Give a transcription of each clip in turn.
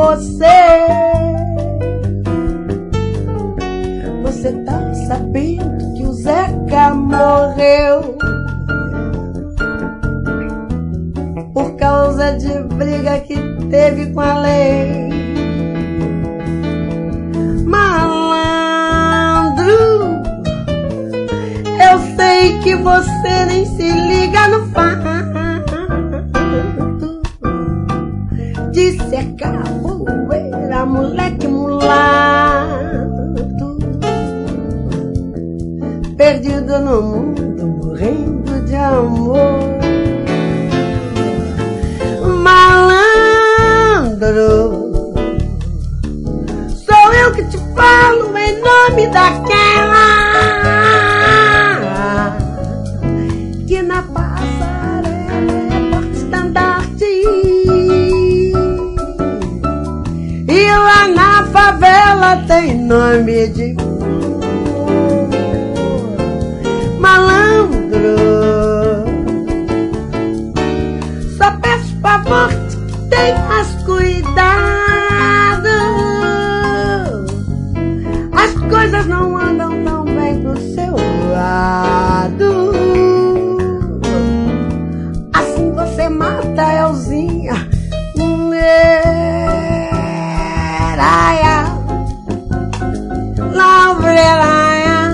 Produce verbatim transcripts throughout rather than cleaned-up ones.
você. Você tá sabendo que o Zeca morreu por causa de briga que teve com a lei. Malandro, eu sei que você nem se liga no fato de ser capoeira, moleque mulato, perdido no mundo, morrendo de amor. Malandro, sou eu que te falo em nome daquela que na passarela é porta-estandarte e lá na favela tem nome de malandro. Só peço favor que tenhas cuidado, as coisas não andam tão bem pro seu lado. Assim você mata a Elzinha, Leraya, Lavrelaya,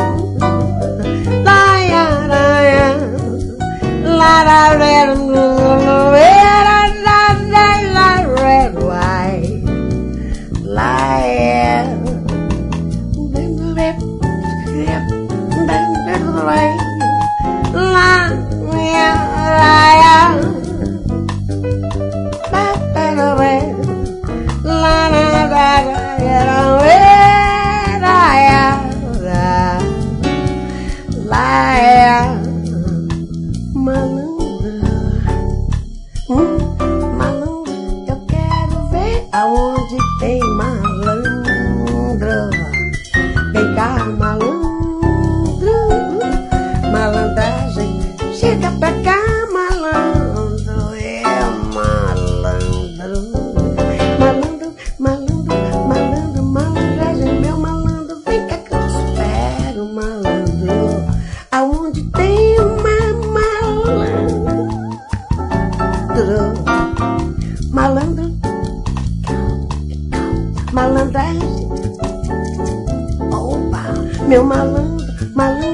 Laya, Laya, Lara, aonde tem malandro, vem cá malandro, malandragem, chega pra cá malandro, é malandro, malandro, malandro, malandro, malandragem, meu malandro, vem cá que eu te espero malandro, aonde tem uma malandro, malandro, malandragem, opa, meu malandro, malandro.